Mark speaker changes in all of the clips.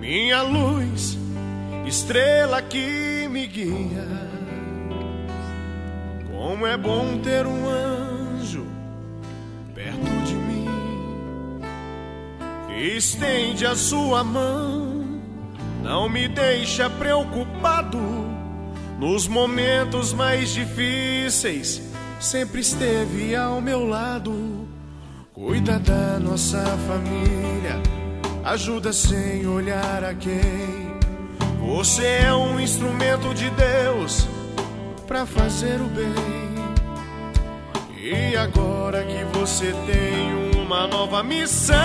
Speaker 1: minha luz, estrela que me guia. Como é bom ter um anjo perto de mim, que estende a sua mão, não me deixa preocupado. Nos momentos mais difíceis, sempre esteve ao meu lado. Cuida da nossa família, ajuda sem olhar a quem. Você é um instrumento de Deus pra fazer o bem. E agora que você tem uma nova missão,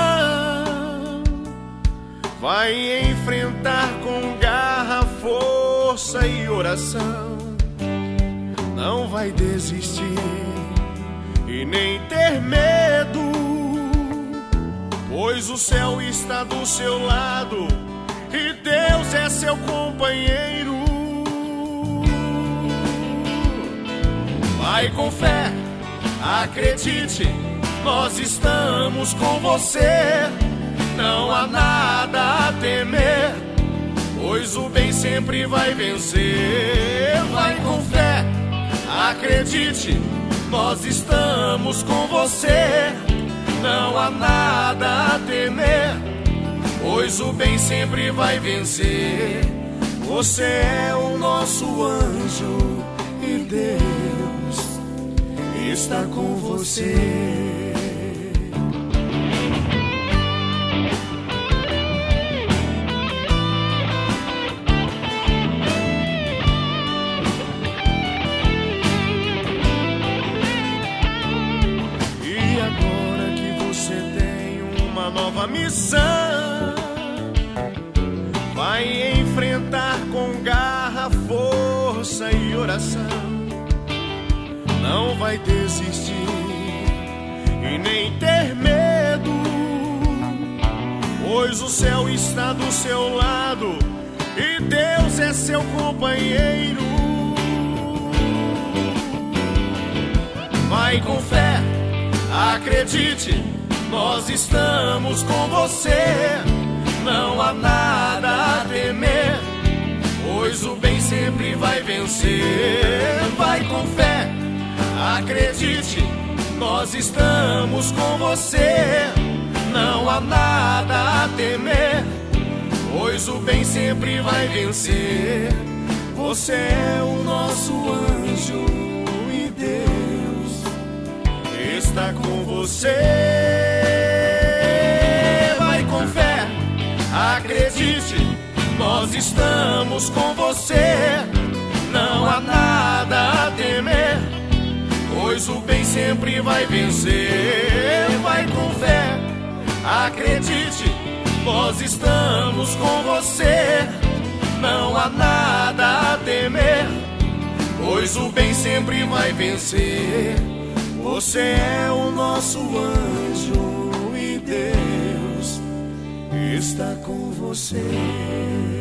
Speaker 1: vai enfrentar com garra, força e oração. Não vai desistir e nem ter medo, pois o céu está do seu lado e Deus é seu companheiro. Vai com fé, acredite, nós estamos com você. Não há nada a temer, pois o bem sempre vai vencer. Vai com fé, acredite, nós estamos com você. Não há nada a temer, pois o bem sempre vai vencer. Você é o nosso anjo e Deus está com você. Nova missão, vai enfrentar com garra, força e oração. Não vai desistir e nem ter medo, pois o céu está do seu lado e Deus é seu companheiro. Vai com fé, acredite, nós estamos com você. Não há nada a temer, pois o bem sempre vai vencer. Vai com fé, acredite, nós estamos com você. Não há nada a temer, pois o bem sempre vai vencer. Você é o nosso anjo e Deus está com você. Acredite, nós estamos com você. Não há nada a temer, pois o bem sempre vai vencer. Vai com fé, acredite, nós estamos com você. Não há nada a temer, pois o bem sempre vai vencer. Você é o nosso anjo e Deus está com você.